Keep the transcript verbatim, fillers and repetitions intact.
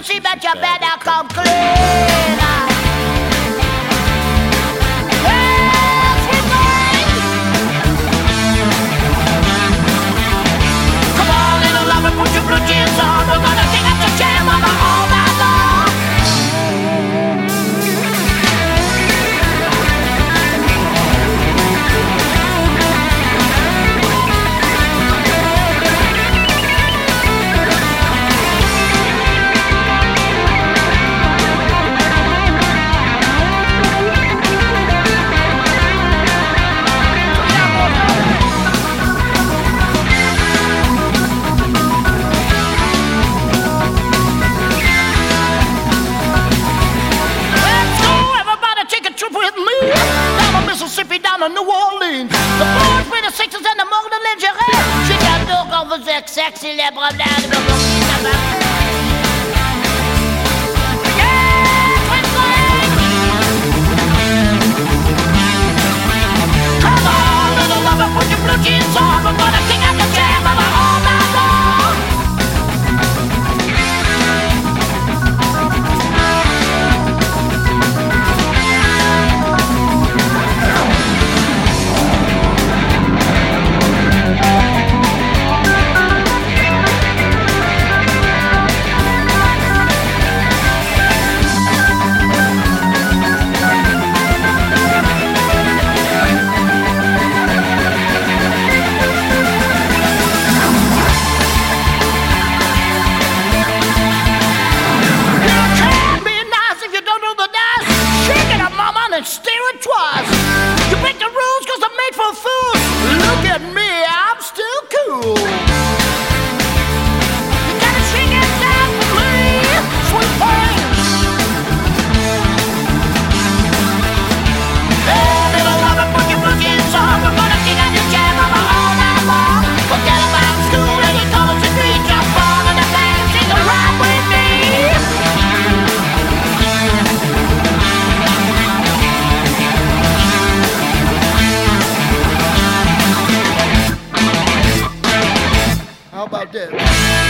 she bet you better come clean. Well, sweet thing. Come on, little lover, put your blue jeans on. We're gonna take up the jam on all night long. Mississippi down to New Orleans. The boys with the sixes and the mode de lingerie. J'ai cadeau quand vous êtes sexy, les problèmes de vos yeah, twin flame. Come on, little lover, put your blue jeans on. We're gonna kick out the jam of all night long. And steer it twice. You break the rules cause I'm made for fools. Look at me, I'm still cool. You gotta sing it down for me, sweet thing. Hey, little lover, put your blue jeans on. We're gonna kick out your jam over all night long. Forget about school and your college degree. Jump on in the band, sing a ride with me. How about this?